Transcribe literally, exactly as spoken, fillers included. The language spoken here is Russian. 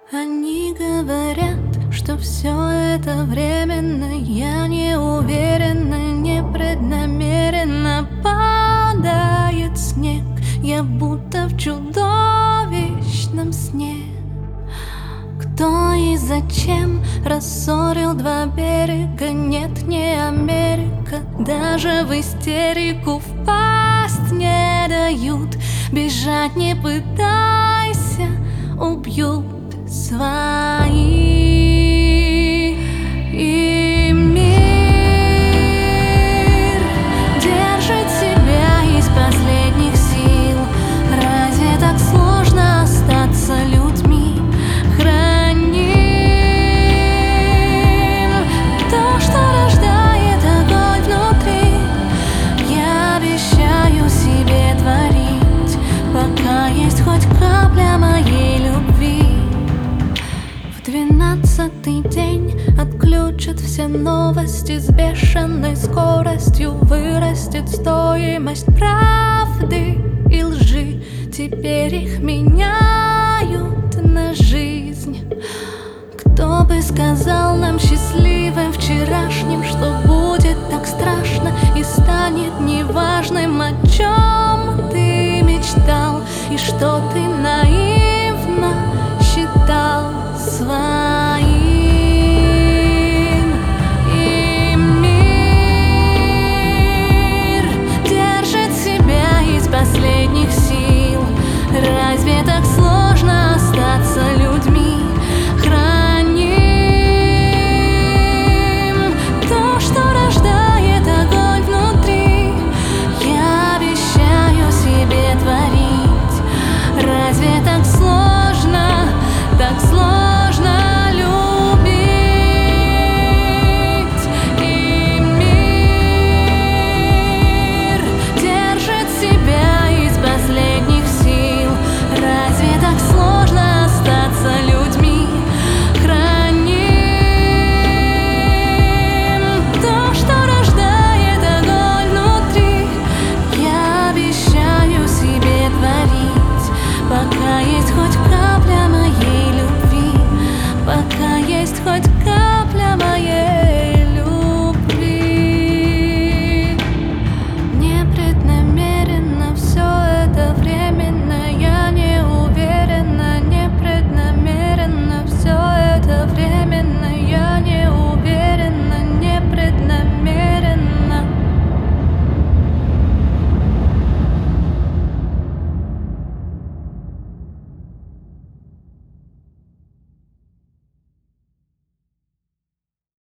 Они говорят, что все это временно. Я не уверена, непреднамеренно падает снег. Я будто в чудовищном сне. Кто и зачем рассорил два берега? Нет, не Америка. Даже в истерику впасть не дают. Бежать не пытайся, убьют свои. И мир держит себя из последних сил. Разве так сложно остаться людьми? Храним то, что рождает огонь внутри. Я обещаю себе творить, пока есть хоть капля моей любви. В двенадцатый день отключат все новости. С бешеной скоростью вырастет стоимость правды и лжи. Теперь их меняют на жизнь. Кто бы сказал нам счастливым вчерашним, что будет так страшно и станет неважным, о чем ты мечтал и что ты